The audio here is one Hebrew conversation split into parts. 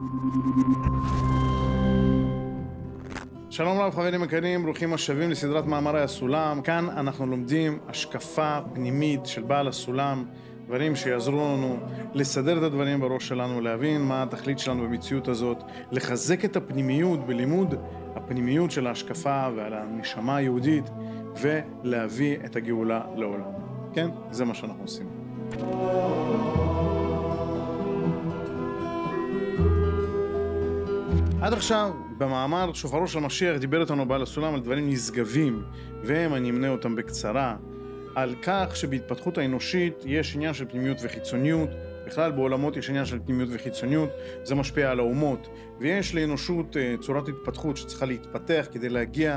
שלום רב חברים יקרים, ברוכים השבים לסדרת מאמרי הסולם. כאן אנחנו לומדים השקפה פנימית של בעל הסולם, דברים שיעזרו לנו לסדר את הדברים בראש שלנו, להבין מה התכלית שלנו במציאות הזאת, לחזק את הפנימיות בלימוד הפנימיות של ההשקפה ועל הנשמה היהודית, ולהביא את הגאולה לעולם. כן? זה מה שאנחנו עושים. עד עכשיו, במאמר שופרו של משיח דיבר איתנו בעל הסולם על דברים נשגבים, והם אני אמנה אותם בקצרה, על כך שבהתפתחות האנושית יש עניין של פנימיות וחיצוניות, בכלל בעולמות יש עניין של פנימיות וחיצוניות, זה משפיע על האומות, ויש לאנושות צורת התפתחות שצריכה להתפתח כדי להגיע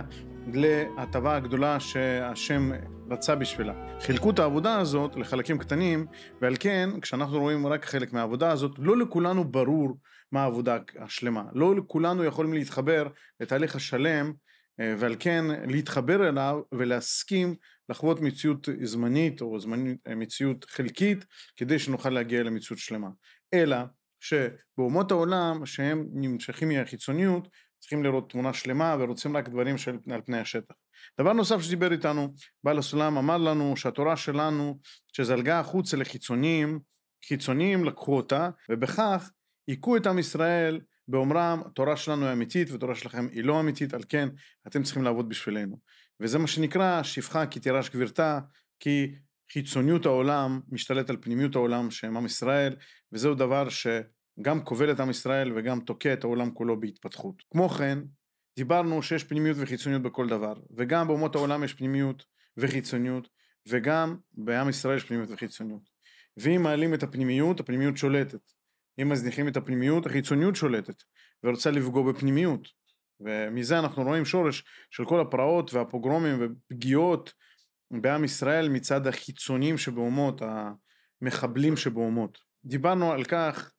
להטבה הגדולה שהשם רצה בשבילה. חילקו את העבודה הזאת לחלקים קטנים, ועל כן, כשאנחנו רואים רק חלק מהעבודה הזאת, לא לכולנו ברור מה העבודה השלמה. לא לכולנו יכולים להתחבר לתהליך השלם, ועל כן להתחבר אליו ולהסכים לחוות מציאות זמנית או מציאות חלקית, כדי שנוכל להגיע למציאות שלמה. אלא שבאומות העולם שהם נמשכים מהחיצוניות, צריכים לראות תמונה שלמה ורוצים רק דברים על פני השטח. דבר נוסף שדיבר איתנו, בעל הסולם אמר לנו שהתורה שלנו, שזלגה החוצה לחיצוניים, חיצוניים לקחו אותה, ובכך עיקו את עם ישראל באומרם, התורה שלנו היא אמיתית והתורה שלכם היא לא אמיתית, על כן אתם צריכים לעבוד בשבילנו. וזה מה שנקרא שפחה כי תירש גבירתה, כי חיצוניות העולם משתלט על פנימיות העולם שהם עם ישראל, וזהו דבר שגם כובל את עם ישראל וגם תוקע את העולם כולו בהתפתחות. כמו כן, דיברנו שיש פנימיות וחיצוניות בכל דבר, וגם באומות העולם יש פנימיות וחיצוניות, וגם בעם ישראל יש פנימיות וחיצוניות. ואם מעלים את הפנימיות, הפנימיות שולטת. אם מזניחים את הפנימיות, החיצוניות שולטת, ורוצה לפגוע בפנימיות. ומזה אנחנו רואים שורש של כל הפרעות והפוגרומים ופגיעות בעם ישראל מצד החיצוניים שבאומות, המחבלים שבאומות. דיברנו על כך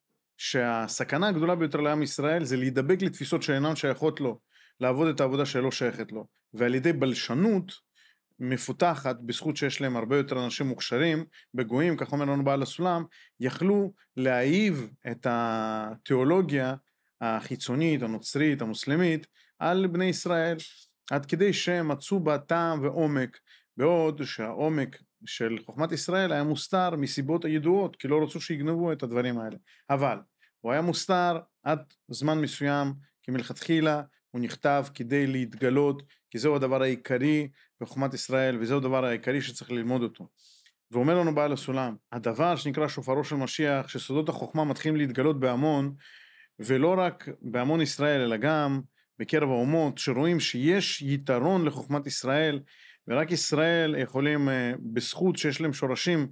שהסכנה הגדולה ביותר לעם ישראל זה להידבק לתפיסות שאינן שייכות לו, לעבוד את העבודה שלא שייכת לו, ועל ידי בלשנות מפותחת, בזכות שיש להם הרבה יותר אנשים מוכשרים, בגויים, כך אומר לנו בעל הסולם, יכלו להעיב את התיאולוגיה החיצונית, הנוצרית, המוסלמית, על בני ישראל, עד כדי שהם מצאו בה טעם ועומק, בעוד שהעומק של חוכמת ישראל היה מוסתר מסיבות הידועות, כי לא רצו שיגנבו את הדברים האלה. אבל הוא היה מוסתר עד זמן מסוים, כי מלכתחילה הוא נכתב כדי להתגלות, כי זהו הדבר העיקרי בחוכמת ישראל, וזהו הדבר העיקרי שצריך ללמוד אותו. ואומר לנו בעל הסולם, הדבר שנקרא שופרו של משיח, שסודות החוכמה מתחילים להתגלות בהמון, ולא רק בהמון ישראל, אלא גם בקרב האומות, שרואים שיש יתרון לחוכמת ישראל, ורק ישראל יכולים בזכות שיש להם שורשים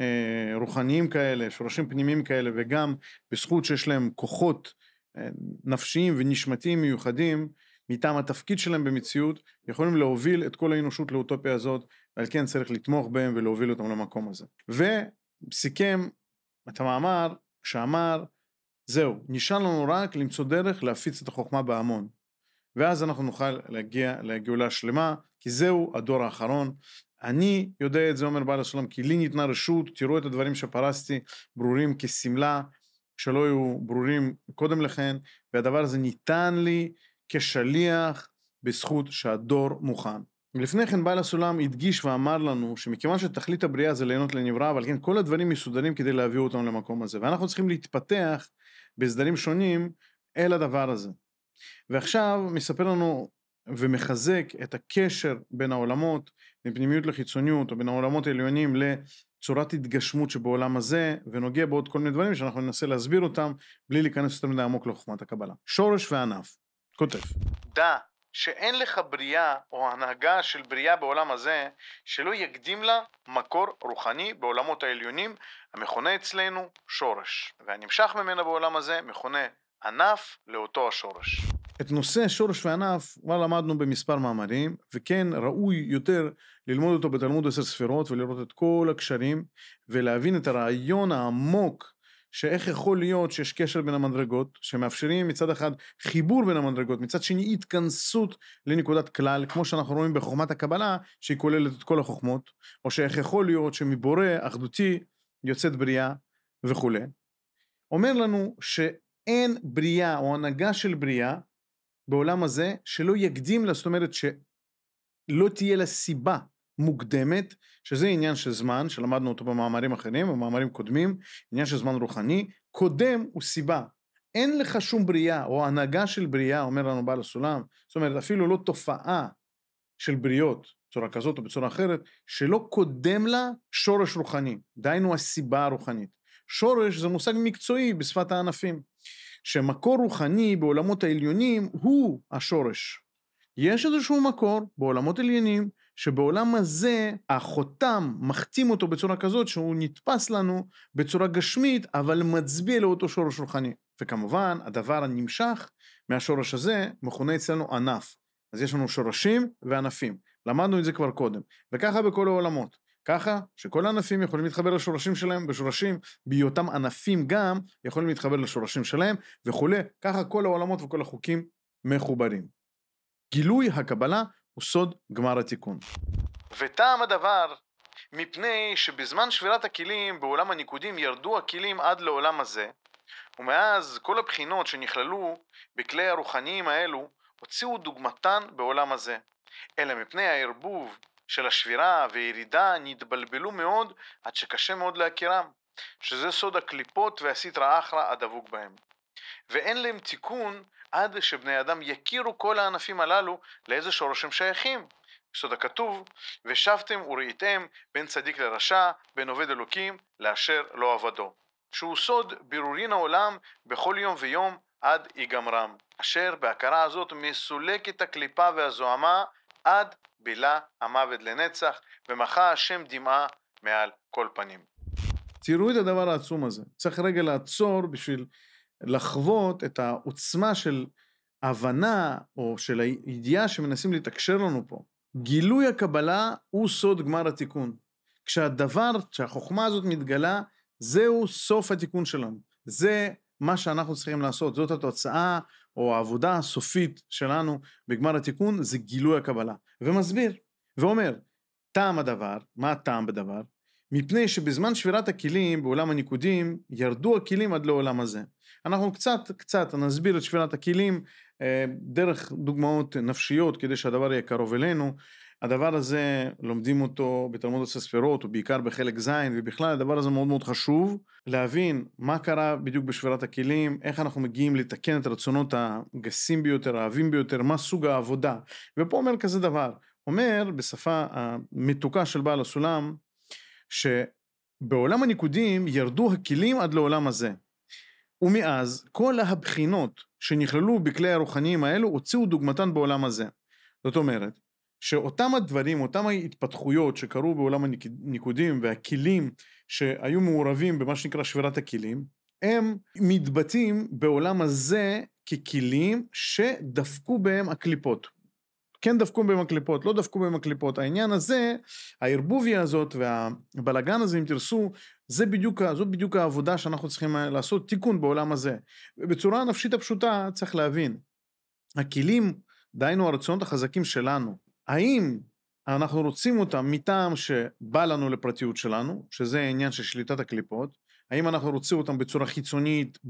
רוחניים כאלה, שורשים פנימיים כאלה, וגם בזכות שיש להם כוחות נפשיים ונשמתיים מיוחדים, מטעם התפקיד שלהם במציאות, יכולים להוביל את כל האנושות לאוטופיה הזאת, ועל כן צריך לתמוך בהם ולהוביל אותם למקום הזה. וסיכם את המאמר שאמר, זהו, נשאר לנו רק למצוא דרך להפיץ את החוכמה בהמון, ואז אנחנו נוכל להגיע לגאולה שלמה, כי זהו הדור האחרון. אני יודע את זה, אומר בעל הסולם, כי לי ניתנה רשות, תראו את הדברים שפרסתי, ברורים כסמלה, שלא היו ברורים קודם לכן, והדבר הזה ניתן לי כשליח בזכות שהדור מוכן. לפני כן בעל הסולם הדגיש ואמר לנו שמכיוון שתכלית הבריאה זה ליהנות לנברא, אבל כן כל הדברים מסודרים כדי להביא אותם למקום הזה, ואנחנו צריכים להתפתח בסדרים שונים אל הדבר הזה. ועכשיו מספר לנו ומחזק את הקשר בין העולמות, בין פנימיות לחיצוניות, או בין העולמות העליונים לצורת התגשמות שבעולם הזה, ונוגע בעוד כל מיני דברים שאנחנו ננסה להסביר אותם, בלי להיכנס יותר מדי עמוק לחוכמת הקבלה. שורש וענף, כותב. דע שאין לך בריאה או הנהגה של בריאה בעולם הזה, שלא יקדים לה מקור רוחני בעולמות העליונים, המכונה אצלנו שורש. והנמשך ממנה בעולם הזה מכונה ענף לאותו השורש. את נושא שורש וענף כבר למדנו במספר מאמרים, וכן ראוי יותר ללמוד אותו בתלמוד 10 ספירות ולראות את כל הקשרים, ולהבין את הרעיון העמוק שאיך יכול להיות שיש קשר בין המדרגות, שמאפשרים מצד אחד חיבור בין המדרגות, מצד שני התכנסות לנקודת כלל, כמו שאנחנו רואים בחוכמת הקבלה, שהיא כוללת את כל החוכמות, או שאיך יכול להיות שמבורא אחדותי יוצאת בריאה וכו'. אומר לנו אין בריאה או הנהגה של בריאה בעולם הזה שלא יקדים לה, זאת אומרת שלא תהיה לה סיבה מוקדמת, שזה עניין של זמן, שלמדנו אותו במאמרים אחרים, במאמרים קודמים, עניין של זמן רוחני, קודם הוא סיבה. אין לך שום בריאה או הנהגה של בריאה, אומר לנו בעל הסולם, זאת אומרת אפילו לא תופעה של בריאות, בצורה כזאת או בצורה אחרת, שלא קודם לה שורש רוחני, דהיינו הסיבה הרוחנית. שורש זה מושג מקצועי בשפת הענפים, שמקור רוחני בעולמות העליונים הוא השורש. יש איזשהו מקור בעולמות עליונים, שבעולם הזה החותם מחתים אותו בצורה כזאת, שהוא נתפס לנו בצורה גשמית, אבל מצביע לאותו שורש רוחני. וכמובן, הדבר הנמשך מהשורש הזה מכונה אצלנו ענף. אז יש לנו שורשים וענפים. למדנו את זה כבר קודם. וככה בכל העולמות. ככה שכל הענפים יכולים להתחבר לשורשים שלהם, בשורשים, בהיותם ענפים גם יכולים להתחבר לשורשים שלהם, וכו'. ככה כל העולמות וכל החוקים מחוברים. גילוי הקבלה הוא סוד גמר התיקון. וטעם הדבר, מפני שבזמן שבירת הכלים בעולם הניקודים ירדו הכלים עד לעולם הזה, ומאז כל הבחינות שנכללו בכלי הרוחניים האלו הוציאו דוגמתן בעולם הזה, אלא מפני הערבוב של השבירה וירידה נתבלבלו מאוד עד שקשה מאוד להכירם, שזה סוד הקליפות והסטרא אחרא הדבוק בהם. ואין להם תיקון עד שבני אדם יכירו כל הענפים הללו לאיזה שורשים שייכים. בסוד הכתוב, ושבתם וראיתם בין צדיק לרשע, בין עובד אלוקים לאשר לא עבדו. שהוא סוד בירורין העולם בכל יום ויום עד יגמרם, אשר בהכרה הזאת מסולקת הקליפה והזוהמה עד בילה המוות לנצח, ומחה השם דמעה מעל כל פנים. תראו את הדבר העצום הזה. צריך רגע לעצור בשביל לחוות את העוצמה של הבנה או של הידיעה שמנסים להתקשר לנו פה. גילוי הקבלה הוא סוד גמר התיקון. כשהחוכמה הזאת מתגלה, זהו סוף התיקון שלנו. זה מה שאנחנו צריכים לעשות. זאת התוצאה או העבודה הסופית שלנו בגמר התיקון, זה גילוי הקבלה. ומסביר, ואומר, טעם הדבר, מה הטעם בדבר? מפני שבזמן שבירת הכלים בעולם הניקודים, ירדו הכלים עד לעולם הזה. אנחנו קצת נסביר את שבירת הכלים דרך דוגמאות נפשיות, כדי שהדבר יהיה קרוב אלינו. הדבר הזה לומדים אותו בתלמוד הספרות, ובעיקר בחלק זין, ובכלל הדבר הזה מאוד מאוד חשוב, להבין מה קרה בדיוק בשבירת הכלים, איך אנחנו מגיעים לתקן את הרצונות הגסים ביותר, האהבים ביותר, מה סוג העבודה. ופה אומר כזה דבר, אומר בשפה המתוקה של בעל הסולם, שבעולם הניקודים ירדו הכלים עד לעולם הזה. ומאז כל הבחינות שנכללו בכלי הרוחניים האלו הוציאו דוגמתן בעולם הזה. זאת אומרת, שאותם הדברים, אותם ההתפתחויות שקרו בעולם הניקודים והכלים שהיו מעורבים במה שנקרא שבירת הכלים, הם מתבטאים בעולם הזה ככלים שדפקו בהם הקליפות. כן דפקו בהם הקליפות, לא דפקו בהם הקליפות. העניין הזה, הערבוביה הזאת והבלגן הזה, אם תרסו, זאת בדיוק העבודה שאנחנו צריכים לעשות, תיקון בעולם הזה. בצורה הנפשית הפשוטה צריך להבין, הכלים, דהיינו הרצונות החזקים שלנו, האם אנחנו רוצים אותם מטעם שבא לנו לפרטיות שלנו, שזה העניין של שליטת הקליפות, האם אנחנו רוצים אותם בצורה חיצונית,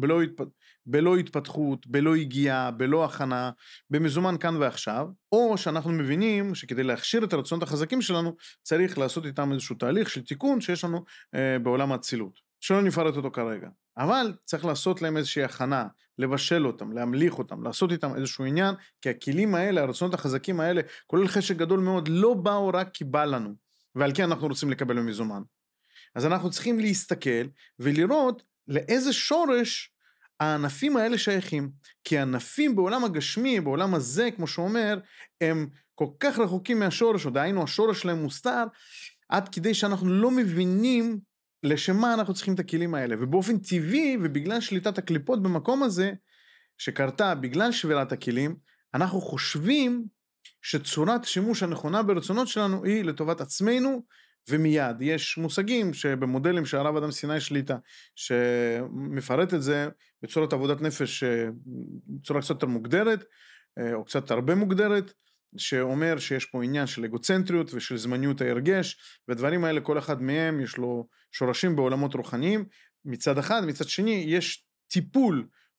בלא התפתחות, בלא הגיעה, בלא הכנה, במזומן כאן ועכשיו, או שאנחנו מבינים שכדי להכשיר את הרצונות החזקים שלנו, צריך לעשות איתם איזשהו תהליך של תיקון שיש לנו בעולם האצילות, שלא נפרט אותו כרגע. אבל צריך לעשות להם איזושהי הכנה, לבשל אותם, להמליך אותם, לעשות איתם איזשהו עניין, כי הכלים האלה, הרצונות החזקים האלה, כולל חשק גדול מאוד, לא באו רק כי בא לנו, ועל כן אנחנו רוצים לקבל במזומן. אז אנחנו צריכים להסתכל ולראות לאיזה שורש הענפים האלה שייכים. כי הענפים בעולם הגשמי, בעולם הזה, כמו שאומר, הם כל כך רחוקים מהשורש, או דהיינו השורש שלהם מוסתר, עד כדי שאנחנו לא מבינים לשמה אנחנו צריכים את הכלים האלה. ובאופן טבעי, ובגלל שליטת הקליפות במקום הזה, שקרתה בגלל שבירת הכלים, אנחנו חושבים שצורת שימוש הנכונה ברצונות שלנו היא לטובת עצמנו, ומיד יש מושגים שבמודלים שהרב אדם סיני שליטה, שמפרט את זה בצורת עבודת נפש, בצורה קצת יותר מוגדרת, או קצת הרבה מוגדרת, שאומר שיש פה עניין של אגוצנטריות ושל זמניות ההרגש, ודברים האלה כל אחד מהם יש לו שורשים בעולמות רוחניים, מצד אחד, מצד שני יש טיפול,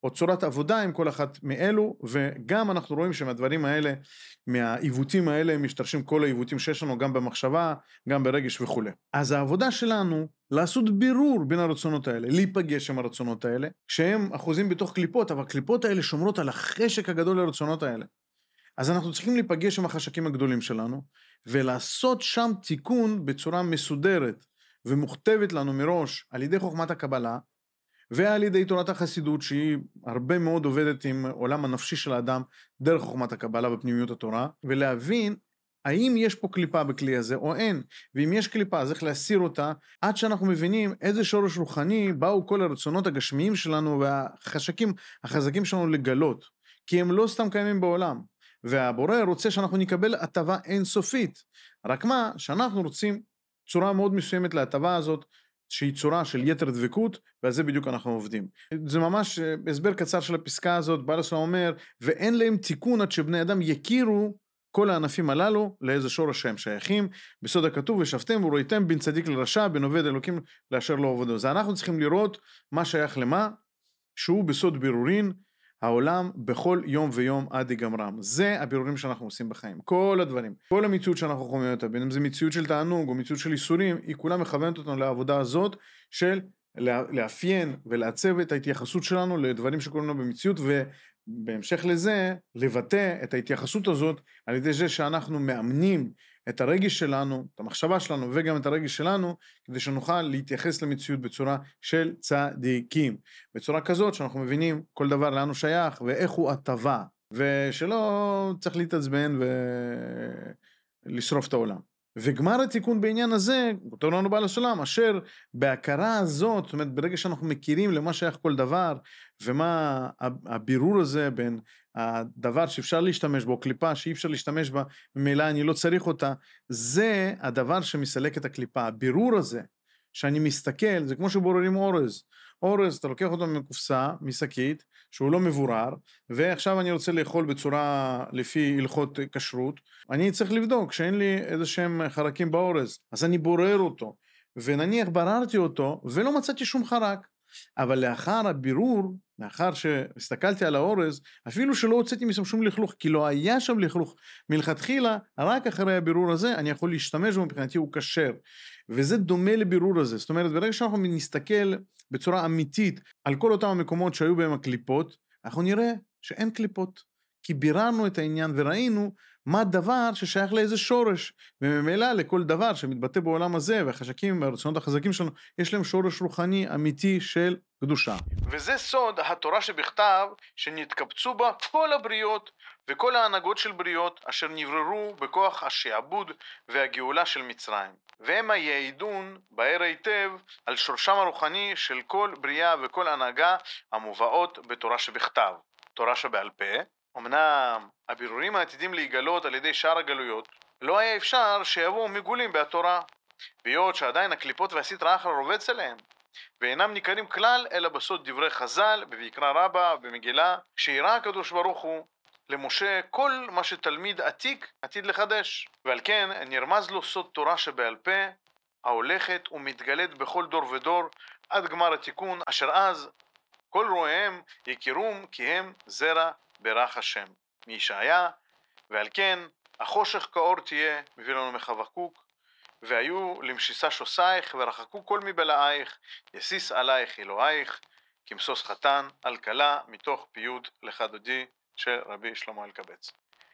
או צורת עבודה עם כל אחת מאלו, וגם אנחנו רואים שמהדברים האלה, מהעיוותים האלה, משתרשים כל העיוותים שיש לנו, גם במחשבה, גם ברגש וכו'. אז העבודה שלנו, לעשות בירור בין הרצונות האלה, להיפגש עם הרצונות האלה, שהם אחוזים בתוך קליפות, אבל הקליפות האלה שומרות על החשק הגדול לרצונות האלה. אז אנחנו צריכים להיפגש עם החשקים הגדולים שלנו, ולעשות שם תיקון בצורה מסודרת, ומוכתבת לנו מראש על ידי חוכמת הקבלה, ועל ידי תורת החסידות, שהיא הרבה מאוד עובדת עם עולם הנפשי של האדם, דרך חוכמת הקבלה ופנימיות התורה, ולהבין האם יש פה קליפה בכלי הזה או אין, ואם יש קליפה אז איך להסיר אותה, עד שאנחנו מבינים איזה שורש רוחני באו כל הרצונות הגשמיים שלנו, והחשקים החזקים שלנו לגלות, כי הם לא סתם קיימים בעולם, והבורא רוצה שאנחנו נקבל הטבה אינסופית, רק מה שאנחנו רוצים צורה מאוד מסוימת להטבה הזאת, שהיא צורה של יתר דבקות, ועל זה בדיוק אנחנו עובדים. זה ממש הסבר קצר של הפסקה הזאת, בעל הסולם אומר, ואין להם תיקון עד שבני אדם יכירו כל הענפים הללו לאיזה שורש שהם שייכים, בסוד הכתוב ושפתם וראיתם בין צדיק לרשע, בין עובד אלוקים לאשר לא עובדו. זה אנחנו צריכים לראות מה שייך למה, שהוא בסוד בירורין, העולם בכל יום ויום עד יגמרם. זה הבירורים שאנחנו עושים בחיים. כל הדברים, כל המציאות שאנחנו חווים אותה, בין אם זה מציאות של תענוג או מציאות של איסורים, היא כולה מכוונת אותנו לעבודה הזאת של לאפיין ולעצב את ההתייחסות שלנו לדברים שקוראים לנו במציאות, ובהמשך לזה לבטא את ההתייחסות הזאת על ידי זה שאנחנו מאמנים את הרגש שלנו, את המחשבה שלנו וגם את הרגש שלנו, כדי שנוכל להתייחס למציאות בצורה של צדיקים, בצורה כזאת שאנחנו מבינים כל דבר לאן הוא שייך ואיך הוא הטבה, ושלא צריך להתעצבן ולשרוף את העולם. וגמר התיקון בעניין הזה, כותב לנו בעל הסולם, אשר בהכרה הזאת, זאת אומרת ברגע שאנחנו מכירים למה שייך כל דבר, ומה הבירור הזה בין הדבר שאפשר להשתמש בו, קליפה שאי אפשר להשתמש בה, ממילא אני לא צריך אותה, זה הדבר שמסלק את הקליפה. הבירור הזה, שאני מסתכל, זה כמו שבוררים אורז. אורז, אתה לוקח אותו מקופסה, משקית, שהוא לא מבורר, ועכשיו אני רוצה לאכול בצורה לפי הלכות כשרות, אני צריך לבדוק שאין לי איזה שהם חרקים באורז, אז אני בורר אותו, ונניח בררתי אותו, ולא מצאתי שום חרק, אבל לאחר הבירור, לאחר שהסתכלתי על האורז, אפילו שלא הוצאתי משם שום לכלוך, כי לא היה שם לכלוך מלכתחילה, רק אחרי הבירור הזה אני יכול להשתמש בו, מבחינתי הוא כשר, וזה דומה לבירור הזה. זאת אומרת, ברגע שאנחנו נסתכל בצורה אמיתית על כל אותם המקומות שהיו בהם הקליפות, אנחנו נראה שאין קליפות, כי ביררנו את העניין וראינו מה דבר ששייך לאיזה שורש, וממילא לכל דבר שמתבטא בעולם הזה, והחשקים והרצונות החזקים שלנו, יש להם שורש רוחני אמיתי של קדושה. וזה סוד התורה שבכתב, שנתקבצו בה כל הבריות וכל ההנהגות של בריות, אשר נבררו בכוח השעבוד והגאולה של מצרים. והם היעידון בהר היטב על שורשם הרוחני של כל בריאה וכל הנהגה המובאות בתורה שבכתב. תורה שבעל פה, אמנם הבירורים העתידים להיגלות על ידי שאר הגלויות, לא היה אפשר שיבואו מגולים בתורה, בהיות שעדיין הקליפות והסטרא אחרא רובץ עליהם, ואינם ניכרים כלל אלא בסוד דברי חז"ל בויקרא רבה במגילה, שהראה הקדוש ברוך הוא למשה כל מה שתלמיד עתיק עתיד לחדש, ועל כן נרמז לו סוד תורה שבעל פה ההולכת ומתגלית בכל דור ודור עד גמר התיקון, אשר אז כל רואיהם יכירום כי הם זרע ברך השם, מישעיה. ועל כן החושך כאור תהיה, מביא לנו מחבקוק, והיו למשיסה שוסייך ורחקו כל מבלעייך, יסיס עלייך אלוהייך כמסוס חתן על כלה, מתוך פיוט לך דודי של רבי שלמה אלקבץ.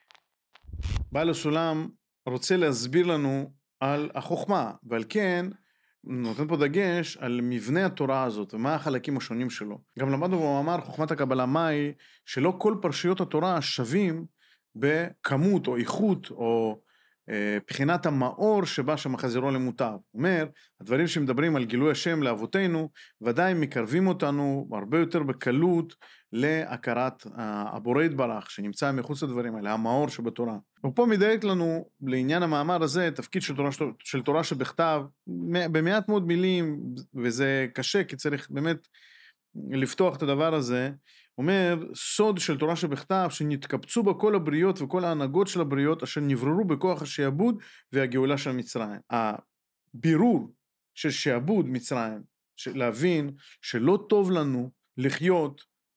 בעל הסולם רוצה להסביר לנו על החוכמה, ועל כן נותן פה דגש על מבנה התורה הזאת ומה החלקים השונים שלו. גם למדנו במאמר חוכמת הקבלה מהי, שלא כל פרשיות התורה שווים בכמות או איכות או בחינת המאור שבה שמחזירו למוטב. אומר, הדברים שמדברים על גילוי השם לאבותינו, ודאי מקרבים אותנו הרבה יותר בקלות להכרת הבורא יתברך, שנמצא מחוץ לדברים האלה, המאור שבתורה. ופה מדייק לנו לעניין המאמר הזה, תפקיד של תורה שבכתב, במעט מאוד מילים, וזה קשה, כי צריך באמת לפתוח את הדבר הזה. אומר, סוד של תורה שבכתב, שנתקבצו בה כל הבריות וכל ההנהגות של הבריות, אשר נבררו בכוח השעבוד והגאולה של מצרים. הבירור של שעבוד מצרים, להבין שלא טוב לנו לחיות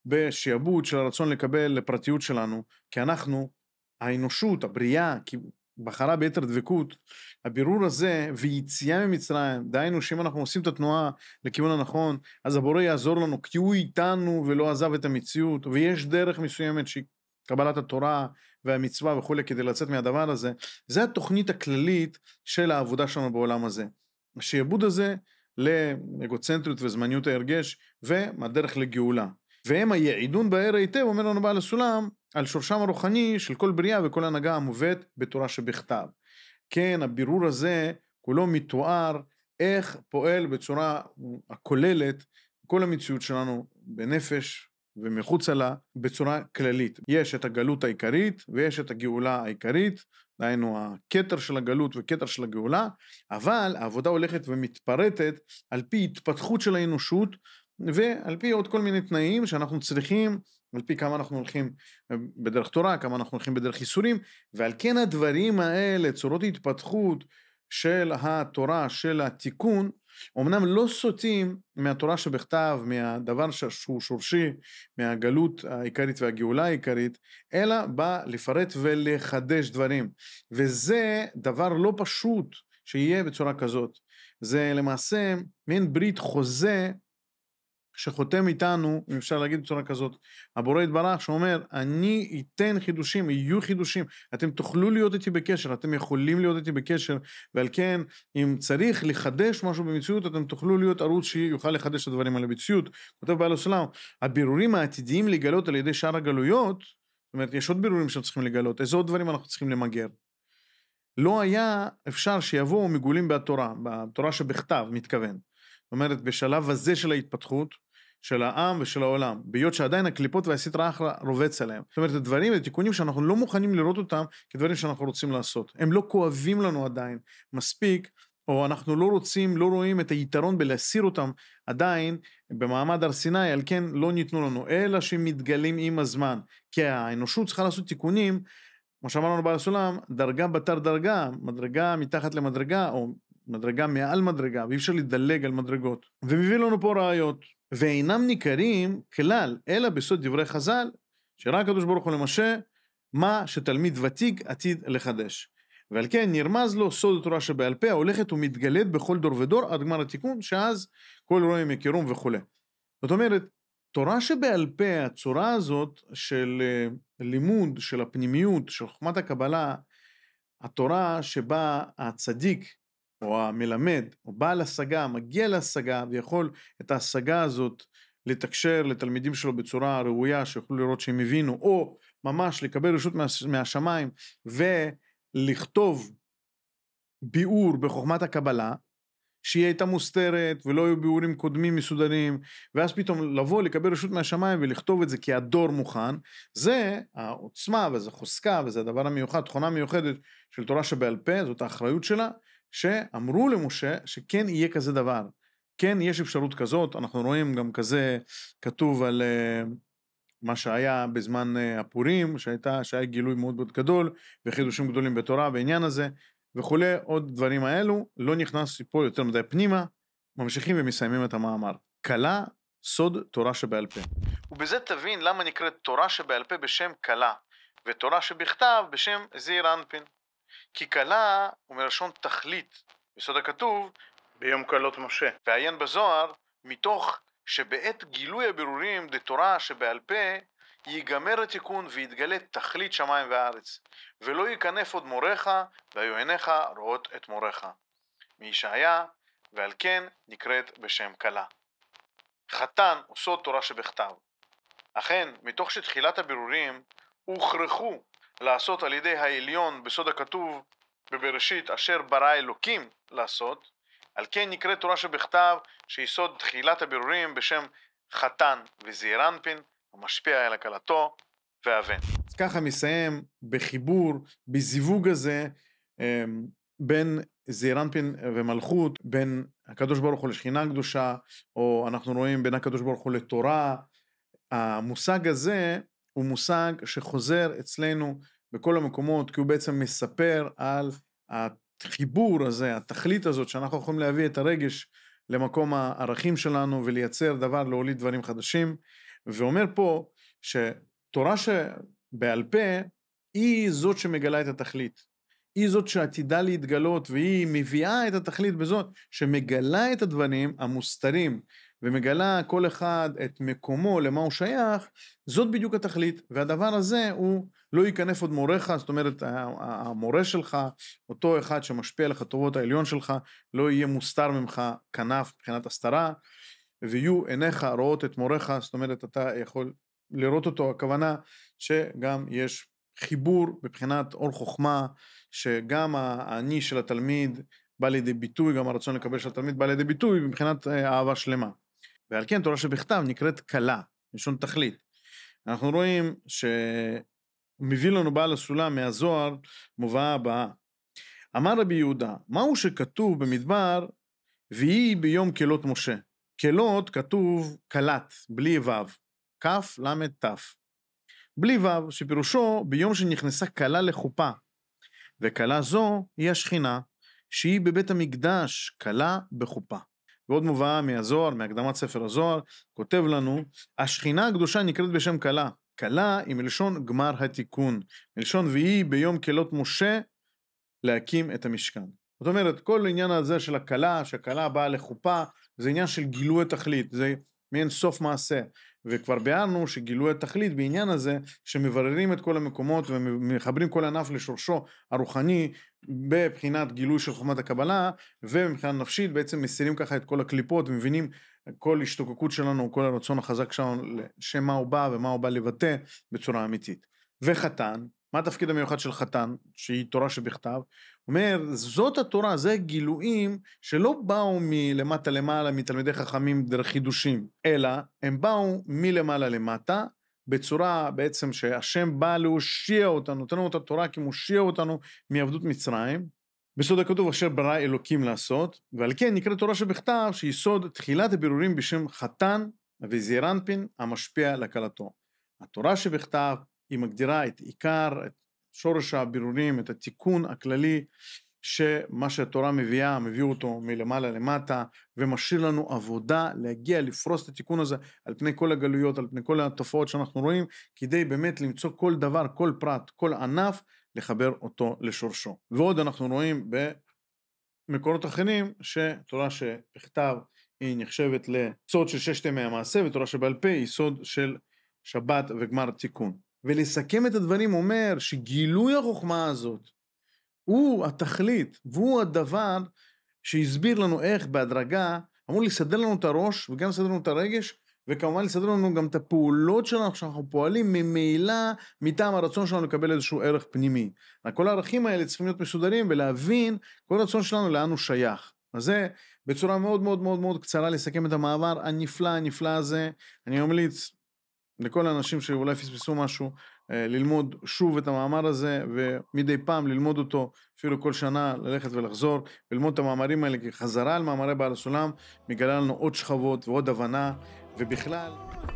בשיעבוד של הרצון לקבל לפרטיות שלנו, כי אנחנו, האנושות, הבריאה, כי בחרה ביתר דבקות, הבירור הזה ויציאה ממצרים, דהיינו שאם אנחנו עושים את התנועה לכיוון הנכון, אז הבורא יעזור לנו, כי הוא איתנו ולא עזב את המציאות, ויש דרך מסוימת שהיא קבלת התורה והמצווה וכו' כדי לצאת מהדבר הזה. זה התוכנית הכללית של העבודה שלנו בעולם הזה. השיעבוד הזה לאגוצנטריות וזמניות ההרגש והדרך לגאולה. והם היעידון בהר היטב, אומר לנו בעל הסולם, על שורשם הרוחני של כל בריאה וכל הנהגה המובאת בתורה שבכתב. כן, הבירור הזה כולו מתואר איך פועל בצורה הכוללת כל המציאות שלנו בנפש ומחוצה לה בצורה כללית. יש את הגלות העיקרית ויש את הגאולה העיקרית, דהיינו הכתר של הגלות וכתר של הגאולה, אבל העבודה הולכת ומתפרטת על פי התפתחות של האנושות ועל פי עוד כל מיני תנאים שאנחנו צריכים, על פי כמה אנחנו הולכים בדרך תורה, כמה אנחנו הולכים בדרך ייסורים, ועל כן הדברים האלה, צורות ההתפתחות של התורה, של התיקון, אמנם לא סוטים מהתורה שבכתב, מהדבר שהוא שורשי, מהגלות העיקרית והגאולה העיקרית, אלא בא לפרט ולחדש דברים. וזה דבר לא פשוט שיהיה בצורה כזאת. זה למעשה מין ברית חוזה, שחותם איתנו, אם אפשר להגיד בצורה כזאת, הבורא יתברך שאומר, אני אתן חידושים, יהיו חידושים, אתם תוכלו להיות איתי בקשר, אתם יכולים להיות איתי בקשר, ועל כן, אם צריך לחדש משהו במציאות, אתם תוכלו להיות ערוץ שיוכל לחדש את הדברים האלה במציאות. כותב בעל הסולם, הבירורים העתידיים לגלות על ידי שאר הגלויות, זאת אומרת, יש עוד בירורים שצריכים לגלות, איזה עוד דברים אנחנו צריכים למגר. לא היה אפשר שיבואו מגולים בתורה שבכתב, מתכוון. זאת אומרת, בשלב הזה של ההתפתחות, של העם ושל העולם, ביות שעדיין הקליפות והסטרא אחרא רובץ עליהם. זאת אומרת, הדברים, התיקונים שאנחנו לא מוכנים לראות אותם, כדברים שאנחנו רוצים לעשות. הם לא כואבים לנו עדיין מספיק, או אנחנו לא רוצים, לא רואים את היתרון בלהסיר אותם עדיין במעמד הר סיני, על כן לא ניתנו לנו, אלא שמתגלים עם הזמן. כי האנושות צריכה לעשות תיקונים, כמו שאמרנו בעל הסולם, דרגה בתר דרגה, מדרגה מתחת למדרגה, או מדרגה מעל מדרגה, ואי אפשר לדלג על מדרגות. ומביא לנו פה ראיות, ואינם ניכרים כלל, אלא בסוד דברי חז"ל, שראה הקדוש ברוך הוא למשה, מה שתלמיד ותיק עתיד לחדש. ועל כן נרמז לו סוד התורה שבעל פה, ההולכת ומתגלית בכל דור ודור, עד גמר התיקון, שאז כל רואים יכירום וכו'. זאת אומרת, תורה שבעל פה, הצורה הזאת של לימוד, של הפנימיות, של חוכמת הקבלה, התורה שבה הצדיק, או המלמד, או בעל השגה, מגיע להשגה, ויכול את ההשגה הזאת לתקשר לתלמידים שלו בצורה ראויה, שיוכלו לראות שהם הבינו, או ממש לקבל רשות מהשמיים, ולכתוב ביאור בחוכמת הקבלה, שהיא הייתה מוסתרת, ולא היו ביאורים קודמים מסודרים, ואז פתאום לבוא, לקבל רשות מהשמיים, ולכתוב את זה כי הדור מוכן, זה העוצמה, וזה חוזקה, וזה הדבר המיוחד, תכונה מיוחדת של תורה שבעל פה, זאת האחריות שלה, שאמרו למשה שכן יהיה כזה דבר, כן יש אפשרות כזאת, אנחנו רואים גם כזה כתוב על מה שהיה בזמן הפורים, שהיה גילוי מאוד מאוד גדול, וחידושים גדולים בתורה בעניין הזה, וכולי, עוד דברים האלו, לא נכנס פה יותר מדי פנימה, ממשיכים ומסיימים את המאמר. קלה, סוד תורה שבעל פה. ובזה תבין למה נקראת תורה שבעל פה בשם קלה, ותורה שבכתב בשם זעיר אנפין. כי קלה הוא מלשון תכלית, בסוד הכתוב ביום קלות משה. ועיין בזוהר, מתוך שבעת גילוי הבירורים דתורה שבעל פה, ייגמר התיקון ויתגלה תכלית שמיים וארץ, ולא ייכנף עוד מורך, והיו עיניך רואות את מורך. מישעיה, ועל כן נקראת בשם קלה. חתן הוא סוד תורה שבכתב. אכן, מתוך שתחילת הבירורים הוכרחו לעשות על ידי העליון בסוד הכתוב בבראשית אשר ברא אלוקים לעשות, על כן נקראת תורה שבכתב שיסוד תחילת הבירורים בשם חתן וזעיר אנפין, המשפיע על הקלתו והבן. אז ככה מסיים בחיבור, בזיווג הזה בין זעיר אנפין ומלכות, בין הקדוש ברוך הוא לשכינה הקדושה, או אנחנו רואים בין הקדוש ברוך הוא לתורה. המושג הזה הוא מושג שחוזר אצלנו בכל המקומות, כי הוא בעצם מספר על החיבור הזה, התכלית הזאת, שאנחנו יכולים להביא את הרגש למקום הערכים שלנו, ולייצר דבר, להוליד דברים חדשים, ואומר פה שתורה שבעל פה היא זאת שמגלה את התכלית. היא זאת שעתידה להתגלות, והיא מביאה את התכלית בזאת שמגלה את הדברים המוסתרים, ומגלה כל אחד את מקומו, למה הוא שייך, זאת בדיוק התכלית. והדבר הזה הוא לא ייכנף עוד מורך, זאת אומרת, המורה שלך, אותו אחד שמשפיע לך טובות העליון שלך, לא יהיה מוסתר ממך כנף מבחינת הסתרה, ויהיו עיניך רואות את מורך, זאת אומרת, אתה יכול לראות אותו, הכוונה שגם יש חיבור בבחינת אור חוכמה, שגם האני של התלמיד בא לידי ביטוי, גם הרצון לקבל של התלמיד בא לידי ביטוי, מבחינת אהבה שלמה. ועל כן תורה שבכתב נקראת קלה, לשון תכלית. אנחנו רואים שמביא לנו בעל הסולם מהזוהר מובאה הבאה. אמר רבי יהודה, מהו שכתוב במדבר, והיא ביום כלות משה? כלות כתוב קלת, בלי וו, כף למד תף. בלי וו, שפירושו ביום שנכנסה קלה לחופה, וקלה זו היא השכינה, שהיא בבית המקדש, קלה בחופה. ועוד מובאה מהזוהר, מהקדמת ספר הזוהר, כותב לנו, השכינה הקדושה נקראת בשם קלה. קלה היא מלשון גמר התיקון, מלשון והיא ביום כלות משה להקים את המשכן. זאת אומרת, כל העניין הזה של הקלה, שהקלה באה לחופה, זה עניין של גילוי התכלית, זה מעין סוף מעשה. וכבר ביארנו שגילוי התכלית בעניין הזה, שמבררים את כל המקומות ומחברים כל ענף לשורשו הרוחני, בבחינת גילוי של חוכמת הקבלה, ומבחינת נפשית בעצם מסירים ככה את כל הקליפות, ומבינים כל השתוקקות שלנו, כל הרצון החזק שלנו, לשם מה הוא בא ומה הוא בא לבטא בצורה אמיתית. וחתן, מה התפקיד המיוחד של חתן, שהיא תורה שבכתב? אומר, זאת התורה, זה גילויים שלא באו מלמטה למעלה, מתלמידי חכמים דרך חידושים, אלא הם באו מלמעלה למטה, בצורה בעצם שהשם בא להושיע אותנו, נותן לנו את התורה כי מושיע אותנו מעבדות מצרים, בסוד הכתוב אשר ברא אלוקים לעשות, ועל כן נקרא תורה שבכתב, שיסוד תחילת הבירורים בשם חתן וזעיר אנפין המשפיע לקלתו. התורה שבכתב היא מגדירה את עיקר, את שורש הבירורים, את התיקון הכללי, שמה שהתורה מביאה, מביא אותו מלמעלה למטה, ומשאיר לנו עבודה להגיע, לפרוס את התיקון הזה, על פני כל הגלויות, על פני כל התופעות שאנחנו רואים, כדי באמת למצוא כל דבר, כל פרט, כל ענף, לחבר אותו לשורשו. ועוד אנחנו רואים במקורות אחרים, שתורה שבכתב היא נחשבת לסוד של ששת ימי המעשה, ותורה שבעל פה היא סוד של שבת וגמר תיקון. ולסכם את הדברים אומר שגילוי החוכמה הזאת הוא התכלית, והוא הדבר שהסביר לנו איך בהדרגה אמור לסדר לנו את הראש וגם לסדר לנו את הרגש, וכמובן לסדר לנו גם את הפעולות שלנו שאנחנו פועלים ממילא מטעם הרצון שלנו לקבל איזשהו ערך פנימי. כל הערכים האלה צריכים להיות מסודרים ולהבין כל רצון שלנו לאן הוא שייך. אז זה בצורה מאוד מאוד מאוד מאוד קצרה לסכם את המעבר הנפלא הזה. אני ממליץ לכל האנשים שאולי פספסו משהו, ללמוד שוב את המאמר הזה, ומדי פעם ללמוד אותו, אפילו כל שנה ללכת ולחזור, וללמוד את המאמרים האלה, כי חזרה על מאמרי בעל הסולם, מגלה לנו עוד שכבות ועוד הבנה, ובכלל